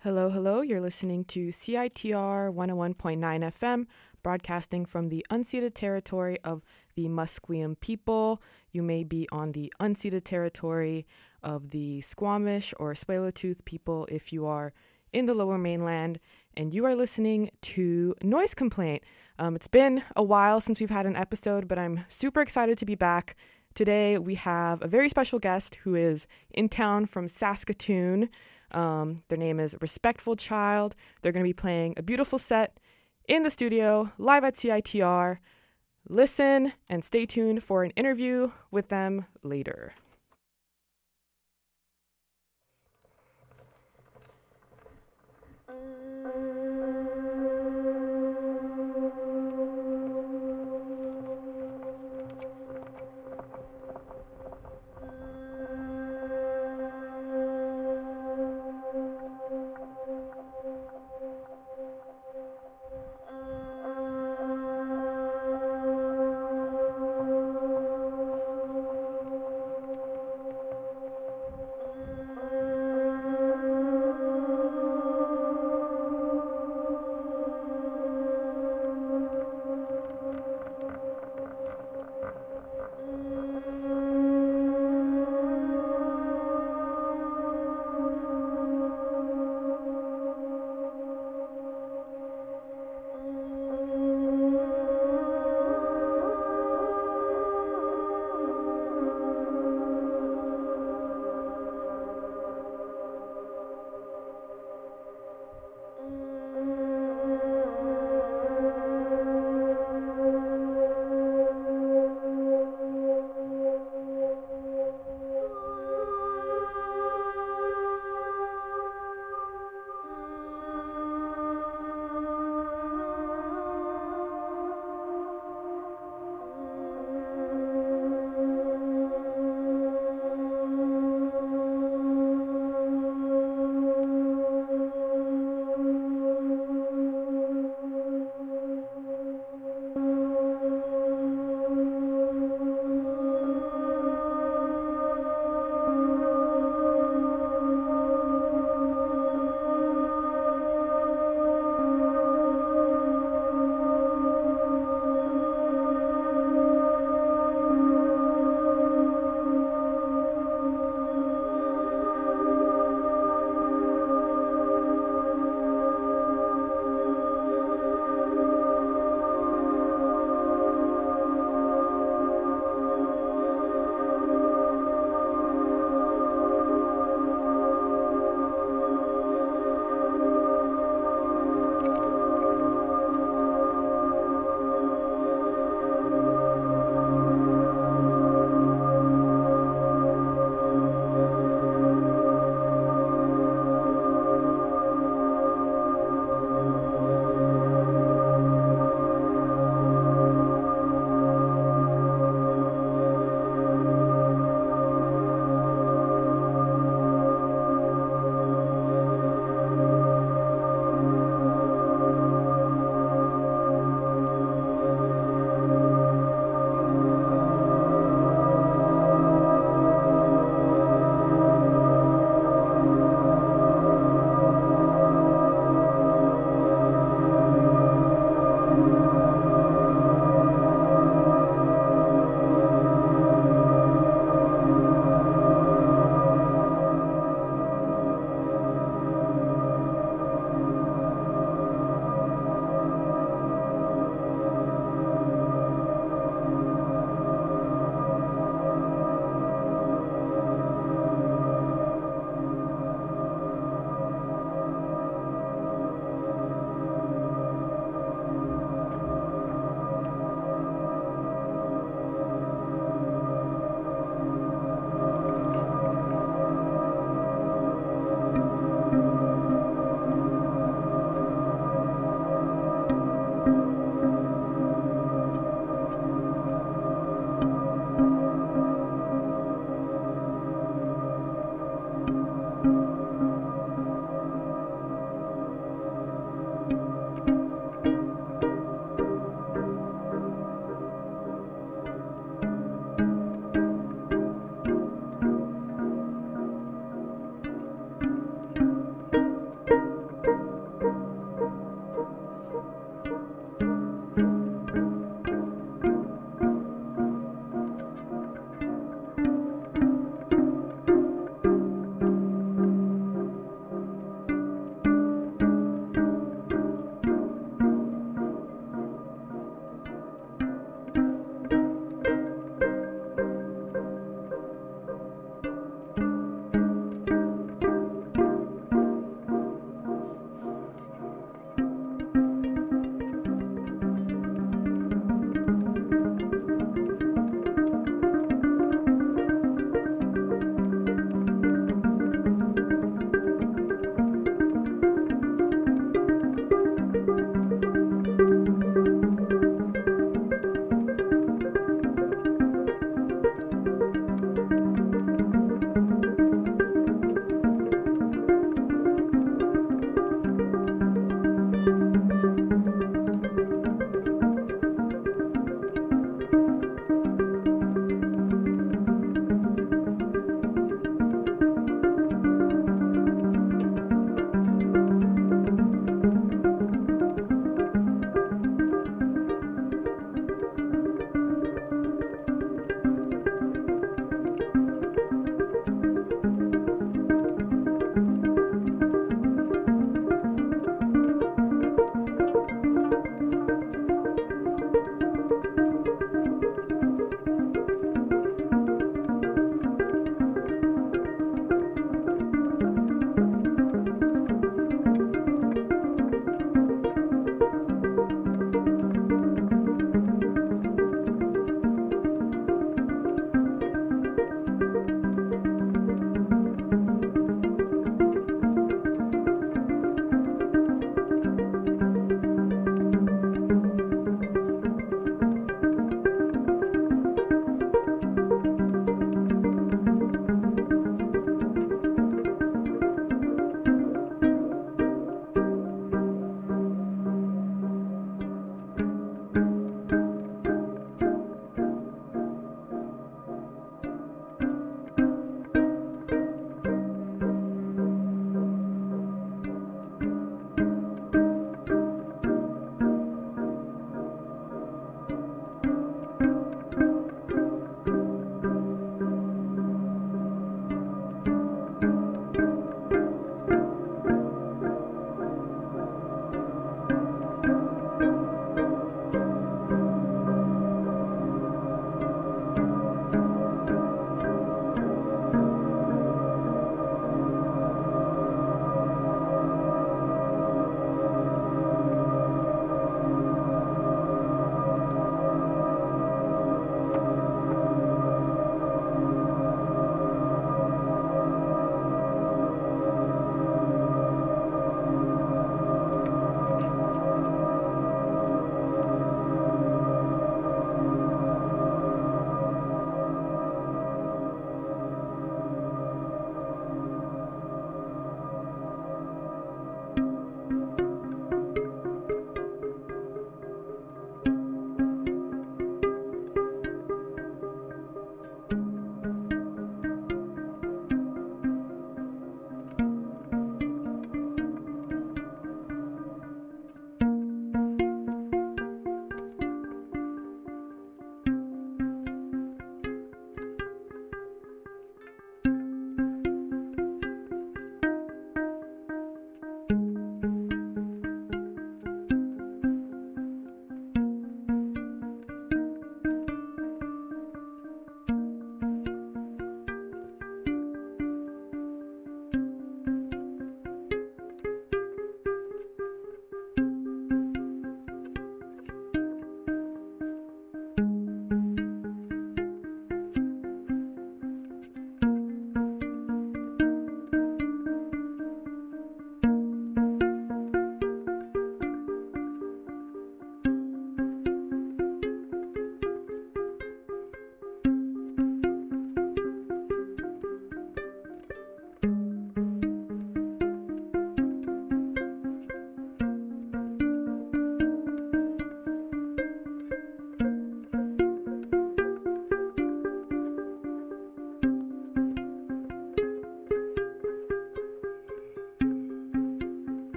Hello, hello. You're listening to CITR 101.9 FM, broadcasting from the unceded territory of the Musqueam people. You may be on the unceded territory of the Squamish or Tsleil-Waututh people if you are in the Lower Mainland, and you are listening to Noise Complaint. It's been a while since we've had an episode, but I'm super excited to be back. Today we have a very special guest who is in town from Saskatoon. Their name is Respectful Child. They're going to be playing a beautiful set in the studio, live at CITR. Listen and stay tuned for an interview with them later.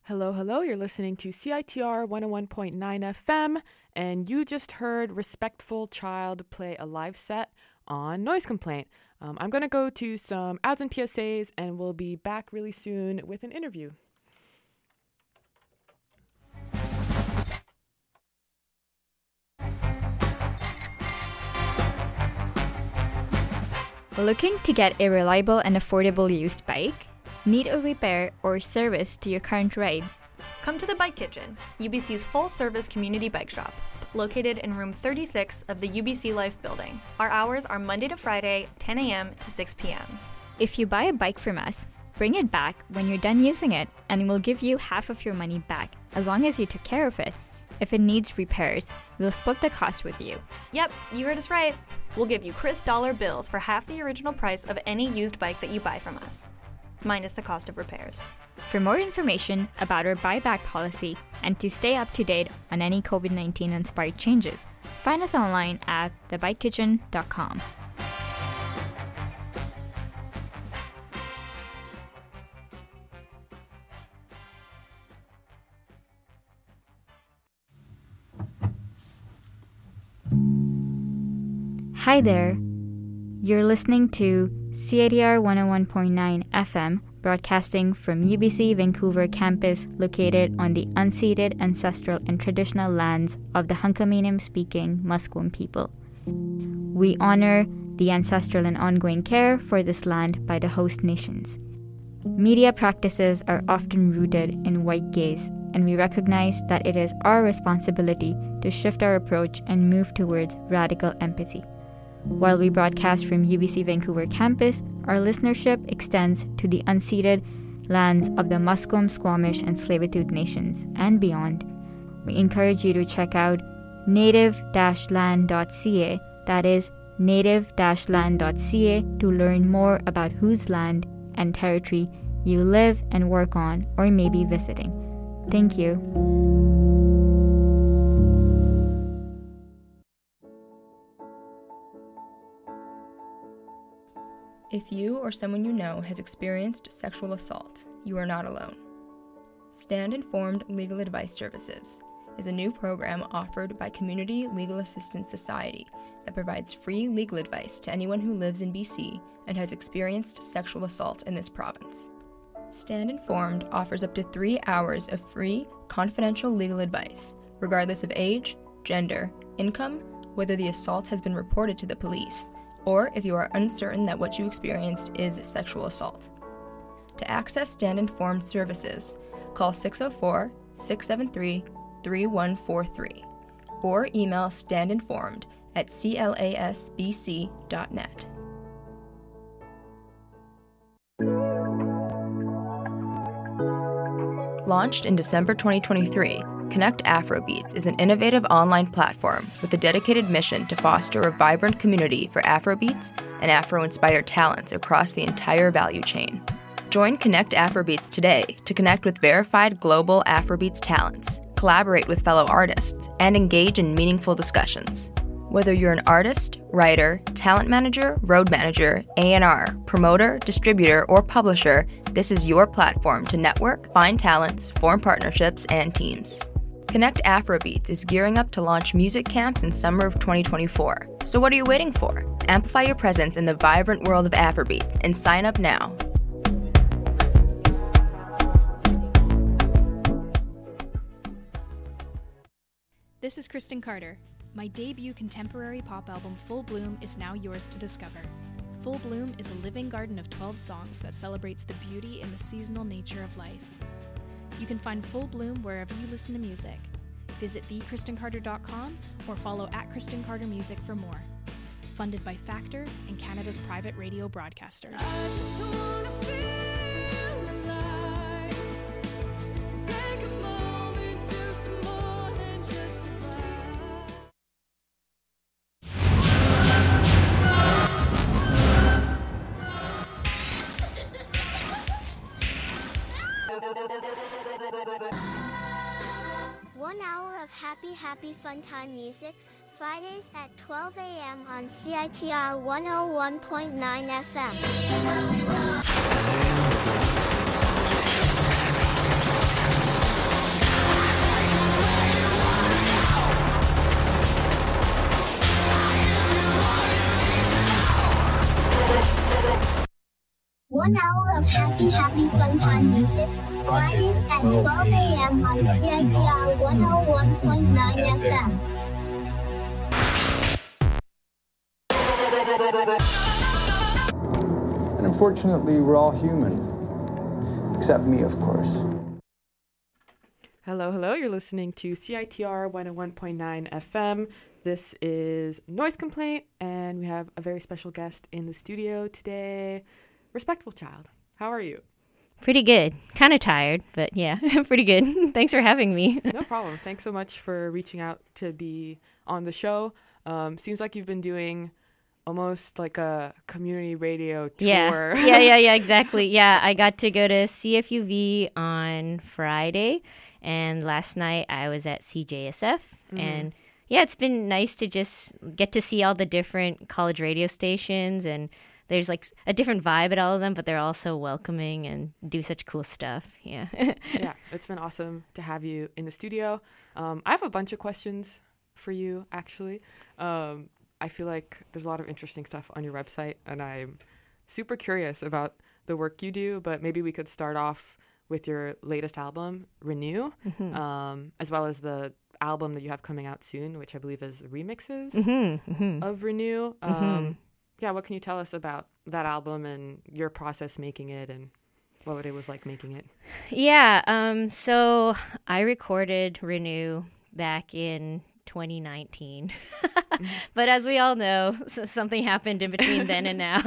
Hello, hello. You're listening to CITR 101.9 FM, and you just heard Respectful Child play a live set on Noise Complaint. I'm going to go to some ads and PSAs, and we'll be back really soon with an interview. Looking to get a reliable and affordable used bike? Need a repair or service to your current ride? Come to the Bike Kitchen, UBC's full-service community bike shop, located in room 36 of the UBC Life building. Our hours are Monday to Friday, 10 a.m. to 6 p.m. If you buy a bike from us, bring it back when you're done using it, and we'll give you half of your money back, as long as you took care of it. If it needs repairs, we'll split the cost with you. Yep, you heard us right. We'll give you crisp dollar bills for half the original price of any used bike that you buy from us, minus the cost of repairs. For more information about our buyback policy and to stay up to date on any COVID-19 inspired changes, find us online at thebikekitchen.com. Hi there. You're listening to CITR 101.9 FM, broadcasting from UBC Vancouver campus located on the unceded ancestral and traditional lands of the Hunkaminam-speaking Musqueam people. We honor the ancestral and ongoing care for this land by the host nations. Media practices are often rooted in white gaze, and we recognize that it is our responsibility to shift our approach and move towards radical empathy. While we broadcast from UBC Vancouver campus, our listenership extends to the unceded lands of the Musqueam, Squamish, and Tsleil-Waututh nations and beyond. We encourage you to check out native-land.ca, that is native-land.ca, to learn more about whose land and territory you live and work on or may be visiting. Thank you. If you or someone you know has experienced sexual assault, you are not alone. Stand Informed Legal Advice Services is a new program offered by Community Legal Assistance Society that provides free legal advice to anyone who lives in BC and has experienced sexual assault in this province. Stand Informed offers up to 3 hours of free, confidential legal advice, regardless of age, gender, income, whether the assault has been reported to the police, or if you are uncertain that what you experienced is sexual assault. To access Stand Informed services, call 604-673-3143 or email standinformed@clasbc.net. Launched in December 2023, Connect Afrobeats is an innovative online platform with a dedicated mission to foster a vibrant community for Afrobeats and Afro-inspired talents across the entire value chain. Join Connect Afrobeats today to connect with verified global Afrobeats talents, collaborate with fellow artists, and engage in meaningful discussions. Whether you're an artist, writer, talent manager, road manager, A&R, promoter, distributor, or publisher, this is your platform to network, find talents, form partnerships, and teams. Connect Afrobeats is gearing up to launch music camps in summer of 2024. So what are you waiting for? Amplify your presence in the vibrant world of Afrobeats and sign up now. This is Kristen Carter. My debut contemporary pop album, Full Bloom, is now yours to discover. Full Bloom is a living garden of 12 songs that celebrates the beauty and the seasonal nature of life. You can find Full Bloom wherever you listen to music. Visit thekristencarter.com or follow @KristenCarterMusic for more. Funded by Factor and Canada's private radio broadcasters. Happy fun time music, Fridays at 12 a.m. on CITR 101.9 FM. 1 hour of happy fun time music. Fridays at 12 a.m. on CITR 101.9 FM. And unfortunately, we're all human. Except me, of course. Hello. You're listening to CITR 101.9 FM. This is Noise Complaint, and we have a very special guest in the studio today, Respectful Child. How are you? Pretty good. Kind of tired, but yeah, pretty good. Thanks for having me. No problem. Thanks so much for reaching out to be on the show. Seems like you've been doing almost like a community radio tour. Yeah, exactly. Yeah, I got to go to CFUV on Friday, and last night I was at CJSF, and yeah, it's been nice to just get to see all the different college radio stations, and there's like a different vibe at all of them, but they're all so welcoming and do such cool stuff. Yeah. Yeah, it's been awesome to have you in the studio. I have a bunch of questions for you, actually. I feel like there's a lot of interesting stuff on your website, and I'm super curious about the work you do, but maybe we could start off with your latest album, Renew, as well as the album that you have coming out soon, which I believe is remixes of Renew. Yeah, what can you tell us about that album and your process making it and what it was like making it? Yeah, so I recorded Renew back in 2019. But as we all know, something happened in between then and now.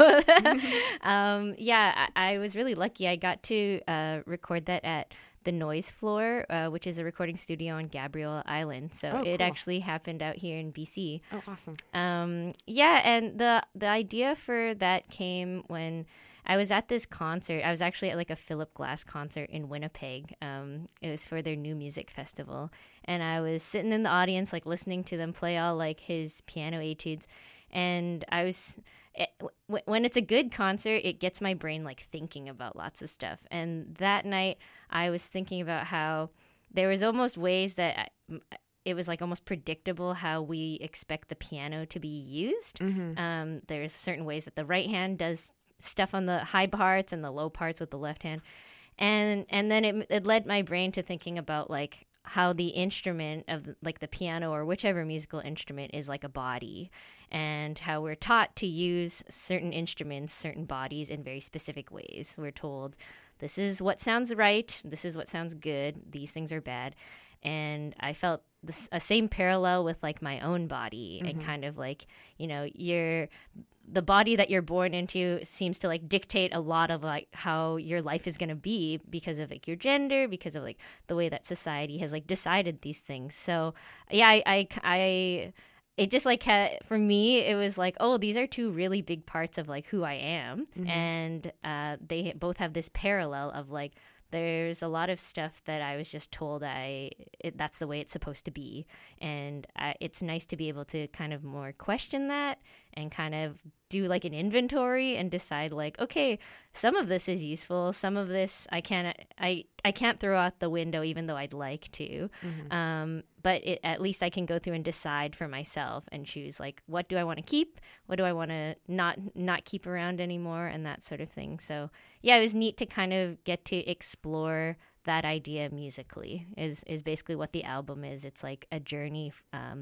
I was really lucky. I got to record that at the Noise Floor, which is a recording studio on Gabriel Island. So it actually happened out here in BC. Oh, awesome. And the idea for that came when I was at this concert. I was actually at like a Philip Glass concert in Winnipeg. It was for their new music festival. And I was sitting in the audience, like listening to them play all like his piano etudes. And I was, when it's a good concert, it gets my brain like thinking about lots of stuff. And that night I was thinking about how there was almost ways that it was like almost predictable how we expect the piano to be used. There's certain ways that the right hand does stuff on the high parts and the low parts with the left hand. And then it led my brain to thinking about like how the instrument of like the piano or whichever musical instrument is like a body, and how we're taught to use certain instruments, certain bodies in very specific ways. We're told this is what sounds right, this is what sounds good, these things are bad. And I felt a same parallel with like my own body and kind of like, you know, the body that you're born into seems to like dictate a lot of like how your life is going to be because of like your gender, because of like the way that society has like decided these things. So yeah, it just like for me, it was like, oh, these are two really big parts of like who I am. And they both have this parallel of like, there's a lot of stuff that I was just told that's the way it's supposed to be. And it's nice to be able to kind of more question that and kind of do like an inventory and decide like, okay, some of this is useful. Some of this I can't throw out the window even though I'd like to. But at least I can go through and decide for myself and choose like, what do I want to keep? What do I want to not keep around anymore? And that sort of thing. So yeah, it was neat to kind of get to explore that idea musically is basically what the album is. It's like a journey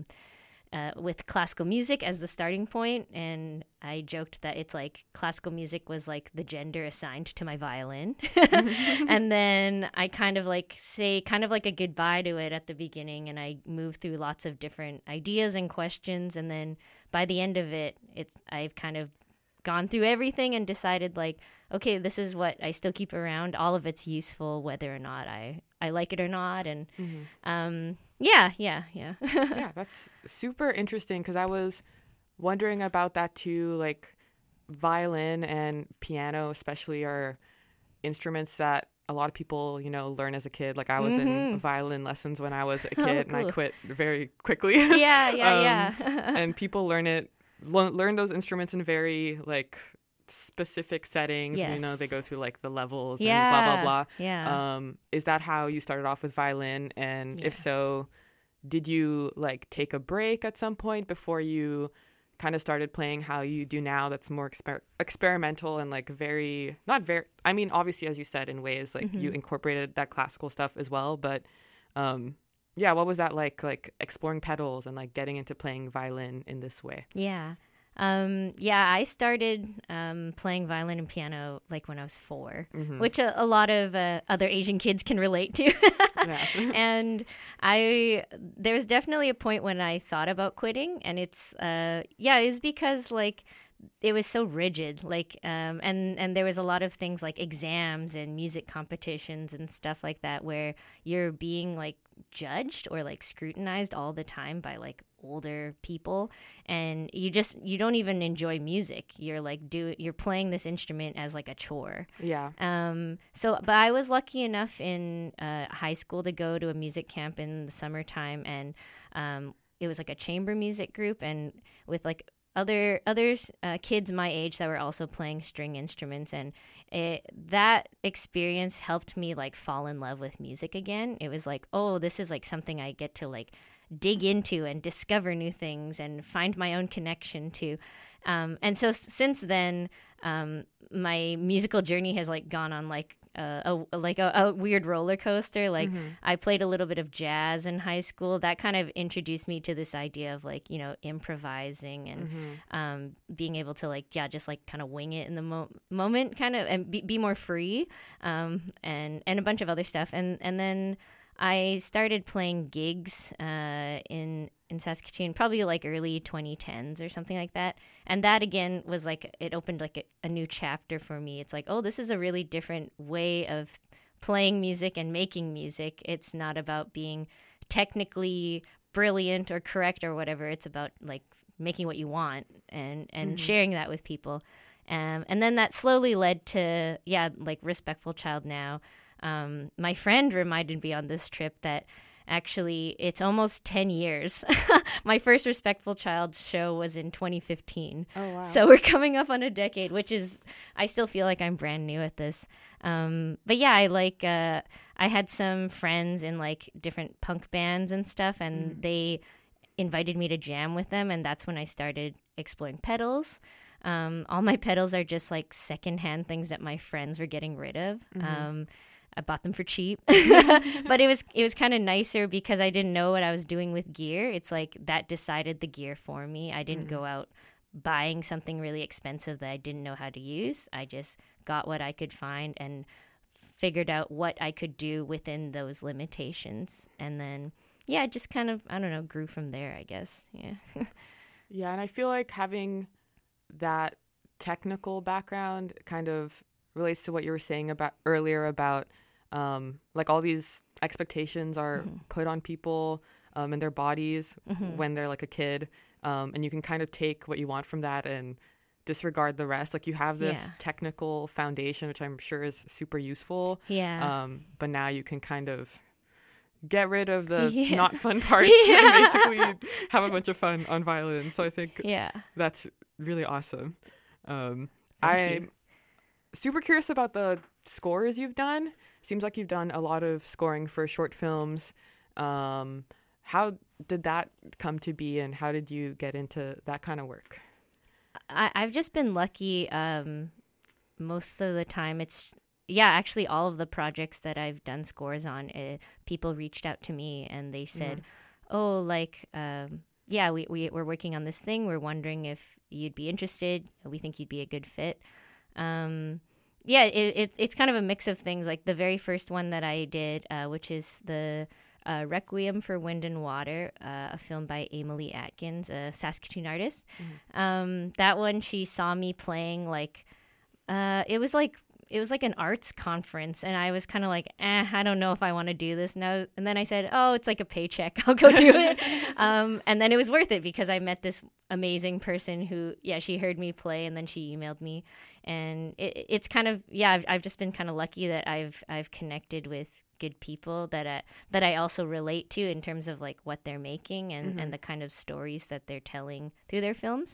with classical music as the starting point. And I joked that it's like classical music was like the gender assigned to my violin. And then I kind of like say kind of like a goodbye to it at the beginning. And I move through lots of different ideas and questions. And then by the end of it, I've kind of gone through everything and decided like, okay, this is what I still keep around. All of it's useful, whether or not I like it or not. And yeah. Yeah, that's super interesting because I was wondering about that too. Like violin and piano especially are instruments that a lot of people, you know, learn as a kid. Like I was in violin lessons when I was a kid and I quit very quickly. Yeah. And people learn those instruments in very like specific settings. Yes. You know, they go through like the levels and blah, blah, blah. Yeah. Is that how you started off with violin? And if so, did you like take a break at some point before you kind of started playing how you do now, that's more experimental and like very, not very, I mean, obviously, as you said, in ways like you incorporated that classical stuff as well. But yeah, what was that like exploring pedals and like getting into playing violin in this way? Yeah. I started playing violin and piano like when I was 4, which a lot of other Asian kids can relate to. And there was definitely a point when I thought about quitting, and it was because like it was so rigid, like and there was a lot of things like exams and music competitions and stuff like that where you're being like judged or like scrutinized all the time by like older people, and you don't even enjoy music. You're like you're playing this instrument as like a chore. But I was lucky enough in high school to go to a music camp in the summertime, and it was like a chamber music group, and with like others kids my age that were also playing string instruments, and that experience helped me like fall in love with music again. It was like, oh, this is like something I get to like dig into and discover new things and find my own connection to, and so since then my musical journey has like gone on like a weird roller coaster. Like I played a little bit of jazz in high school. That kind of introduced me to this idea of like, you know, improvising and being able to like, just like kind of wing it in the moment kind of, and be more free, and a bunch of other stuff. And then I started playing gigs in Saskatoon, probably like early 2010s or something like that. And that again was like, it opened like a new chapter for me. It's like, oh, this is a really different way of playing music and making music. It's not about being technically brilliant or correct or whatever. It's about like making what you want and sharing that with people. And then that slowly led to, like Respectful Child now. My friend reminded me on this trip that actually it's almost 10 years. My first Respectful Child show was in 2015. Oh, wow. So we're coming up on a decade, which is, I still feel like I'm brand new at this. But yeah, I had some friends in like different punk bands and stuff, and they invited me to jam with them. And that's when I started exploring pedals. All my pedals are just like secondhand things that my friends were getting rid of. I bought them for cheap, but it was kind of nicer because I didn't know what I was doing with gear. It's like that decided the gear for me. I didn't go out buying something really expensive that I didn't know how to use. I just got what I could find and figured out what I could do within those limitations. And then, it just kind of, I don't know, grew from there, I guess. Yeah. Yeah, and I feel like having that technical background kind of relates to what you were saying about earlier about like all these expectations are put on people and their bodies when they're like a kid, and you can kind of take what you want from that and disregard the rest. Like you have this technical foundation, which I'm sure is super useful. But now you can kind of get rid of the not fun parts and basically have a bunch of fun on violin. So I think that's really awesome. I'm super curious about the scores you've done. Seems like you've done a lot of scoring for short films. How did that come to be, and how did you get into that kind of work? I've just been lucky. Most of the time actually all of the projects that I've done scores on, people reached out to me and they said, we're working on this thing. We're wondering if you'd be interested. We think you'd be a good fit. It's kind of a mix of things. Like the very first one that I did, which is the Requiem for Wind and Water, a film by Emily Atkins, a Saskatoon artist. That one, she saw me playing like, it was like an arts conference, and I was kind of like, I don't know if I want to do this now. And then I said, oh, it's like a paycheck. I'll go do it. And then it was worth it because I met this amazing person who, she heard me play, and then she emailed me. And it's kind of, I've just been kind of lucky that I've connected with good people that I also relate to in terms of like what they're making and the kind of stories that they're telling through their films.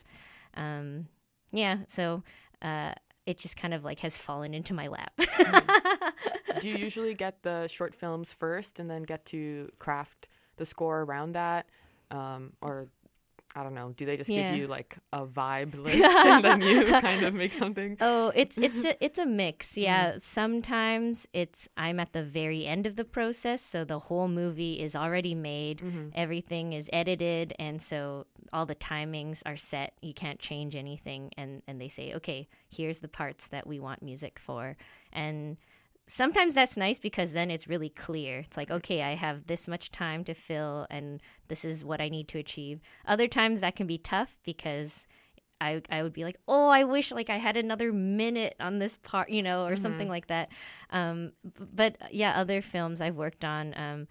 So it just kind of like has fallen into my lap. Do you usually get the short films first and then get to craft the score around that? Or I don't know, do they just Yeah. give you like a vibe list and then you kind of make something? Oh, it's a mix. Yeah, sometimes I'm at the very end of the process, so the whole movie is already made, everything is edited, and so all the timings are set. You can't change anything, and they say, okay, here's the parts that we want music for, and sometimes that's nice because then it's really clear. It's like, okay, I have this much time to fill and this is what I need to achieve. Other times that can be tough because I would be like, oh, I wish like I had another minute on this part, or something like that. But yeah, other films I've worked on,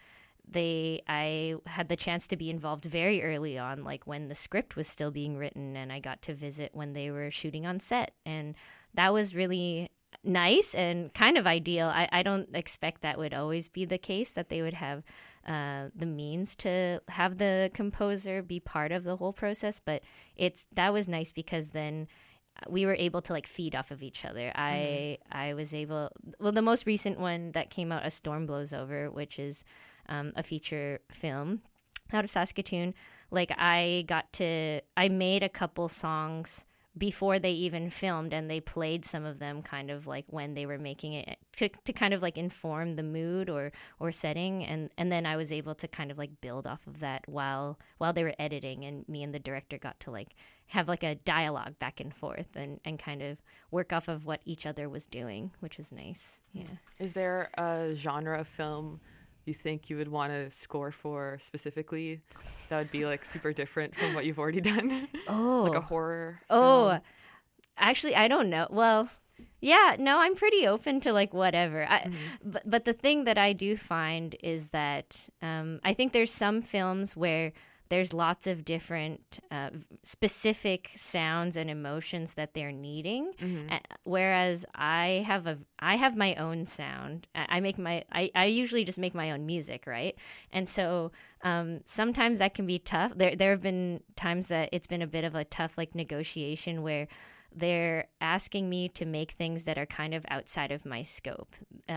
I had the chance to be involved very early on, like when the script was still being written, and I got to visit when they were shooting on set. And that was really nice and kind of ideal. I don't expect that would always be the case, that they would have the means to have the composer be part of the whole process, but that was nice because then we were able to like feed off of each other. I was able, the most recent one that came out, A Storm Blows Over, which is a feature film out of Saskatoon. Like I made a couple songs before they even filmed, and they played some of them kind of like when they were making it to kind of like inform the mood or setting, and then I was able to kind of like build off of that while they were editing, and me and the director got to like have like a dialogue back and forth and kind of work off of what each other was doing, which was nice. Yeah. Is there a genre of film you think you would want to score for specifically that would be like super different from what you've already done? Oh. Like a horror Oh, film? Actually, I don't know. Well, yeah, no, I'm pretty open to like whatever. But the thing that I do find is that I think there's some films where there's lots of different specific sounds and emotions that they're needing, whereas I have my own sound. I usually just make my own music, right? And so sometimes that can be tough. There have been times that it's been a bit of a tough like negotiation where they're asking me to make things that are kind of outside of my scope.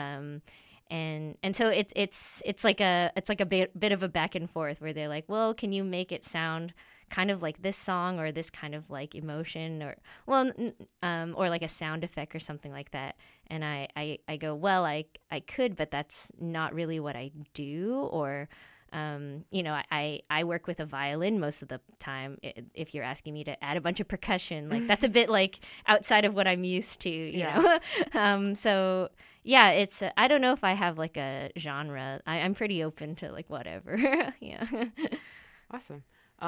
And so it's like a bit of a back and forth where they're like, well, can you make it sound kind of like this song or this kind of like emotion or like a sound effect or something like that. And I go, well, I could, but that's not really what I do. Or I work with a violin most of the time. If you're asking me to add a bunch of percussion, like that's a bit like outside of what I'm used to, you know? So yeah, it's, I don't know if I have like a genre. I'm pretty open to like whatever. Yeah. Awesome.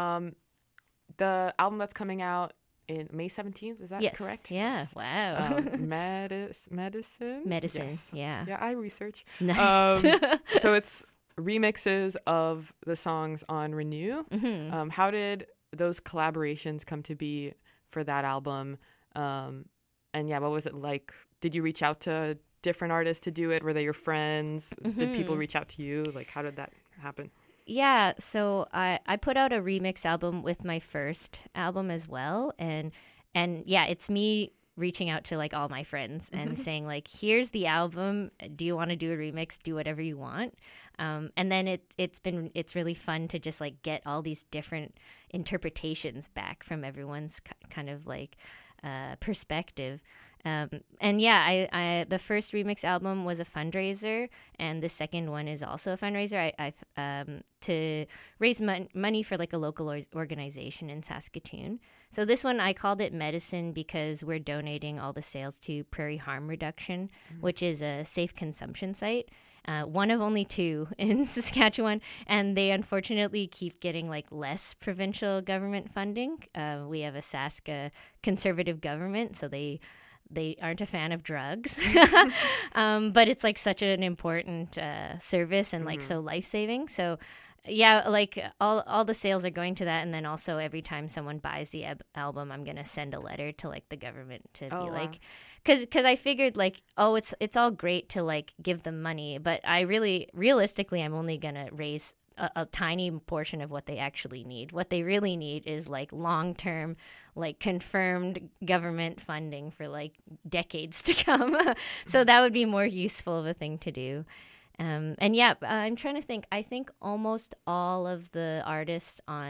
The album that's coming out in May 17th, is that correct? Yeah. Yes. Wow. Medicine? Medicine. Yes. Yeah. Yeah, I research. Nice. So it's remixes of the songs on Renew. Mm-hmm. How did those collaborations come to be for that album? And yeah, what was it like? Did you reach out to different artists to do it? Were they your friends? Mm-hmm. Did people reach out to you? Like, how did that happen? Yeah, so I put out a remix album with my first album as well, and yeah, it's me reaching out to like all my friends and saying like, here's the album, do you want to do a remix? Do whatever you want. And then it's really fun to just like get all these different interpretations back from everyone's kind of like perspective. And yeah, I the first remix album was a fundraiser, and the second one is also a fundraiser. I to raise money for like a local organization in Saskatoon. So this one I called it Medicine because we're donating all the sales to Prairie Harm Reduction, which is a safe consumption site. One of only two in Saskatchewan, and they unfortunately keep getting like less provincial government funding. We have a Saska conservative government, so they aren't a fan of drugs, but it's like such an important service and like so life-saving. So yeah, like all the sales are going to that, and then also every time someone buys the album, I'm gonna send a letter to like the government to be like, because I figured like, oh, it's all great to like give them money, but realistically I'm only gonna raise a tiny portion of what they actually need. What they really need is like long-term, like confirmed government funding for like decades to come. So that would be more useful of a thing to do. And yeah, I'm trying to think. I think almost all of the artists on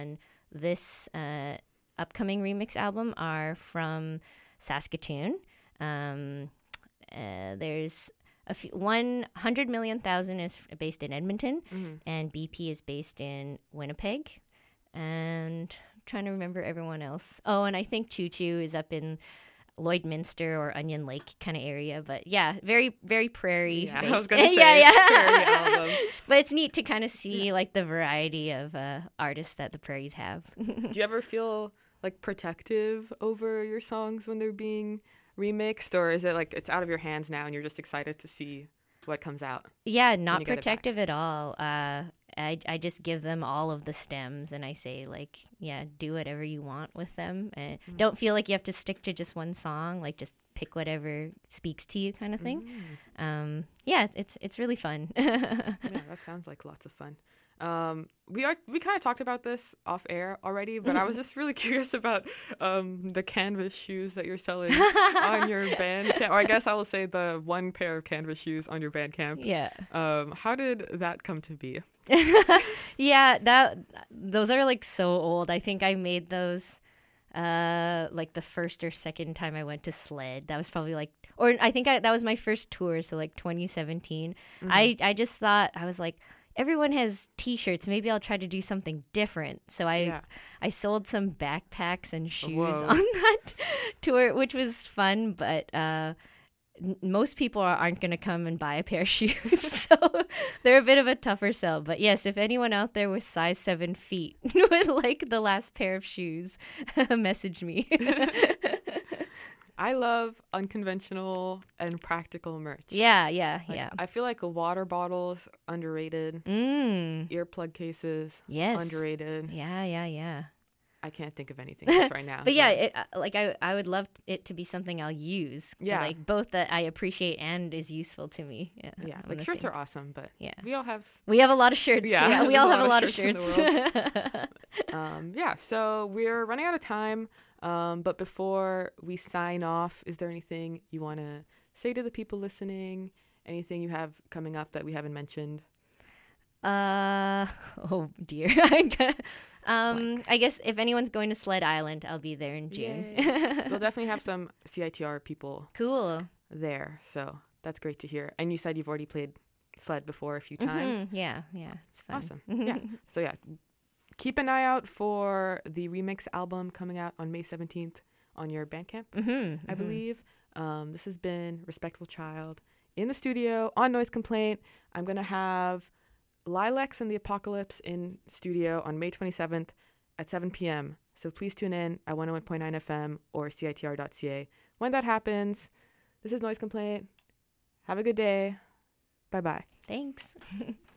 this upcoming remix album are from Saskatoon. There's 100 million thousand is based in Edmonton, and BP is based in Winnipeg. And I'm trying to remember everyone else. Oh, and I think Choo Choo is up in Lloydminster or Onion Lake kind of area. But yeah, very, very prairie. Yeah, based. I was going to say prairie album. But it's neat to kind of see like the variety of artists that the prairies have. Do you ever feel like protective over your songs when they're being remixed, or is it like it's out of your hands now and you're just excited to see what comes out? Yeah, not protective at all. I just give them all of the stems and I say like, yeah, do whatever you want with them, and don't feel like you have to stick to just one song. Like just pick whatever speaks to you, kind of thing. Yeah, it's really fun. Yeah, that sounds like lots of fun. We kind of talked about this off air already, but I was just really curious about the canvas shoes that you're selling on your Bandcamp. Or I guess I will say the one pair of canvas shoes on your Bandcamp. Yeah. How did that come to be? Yeah, those are like so old. I think I made those like the first or second time I went to SLED. That was probably like, or I think that was my first tour, so like 2017. I just thought, I was like, everyone has t-shirts, maybe I'll try to do something different. So I sold some backpacks and shoes on that tour, which was fun, but most people aren't going to come and buy a pair of shoes, so they're a bit of a tougher sell. But yes, if anyone out there with size 7 feet would like the last pair of shoes, message me. I love unconventional and practical merch. Yeah. I feel like water bottles, underrated. Earplug cases, underrated. Yeah. I can't think of anything else right now. But yeah, I would love it to be something I'll use. Yeah. Like both that I appreciate and is useful to me. Yeah, like shirts are awesome, but we all have... We have a lot of shirts. Yeah, we all have a lot of shirts. Yeah, so we're running out of time. But before we sign off, is there anything you want to say to the people listening? Anything you have coming up that we haven't mentioned? Oh dear. I guess if anyone's going to Sled Island, I'll be there in June. We'll definitely have some CITR people there, so that's great to hear. And you said you've already played Sled before a few times. Yeah, it's fun. Awesome. Yeah. So yeah, keep an eye out for the remix album coming out on May 17th on your Bandcamp, I believe. This has been Respectful Child in the studio on Noise Complaint. I'm going to have Lilacs and the Apocalypse in studio on May 27th at 7 p.m. So please tune in at 101.9 FM or CITR.ca when that happens. This is Noise Complaint. Have a good day. Bye-bye. Thanks.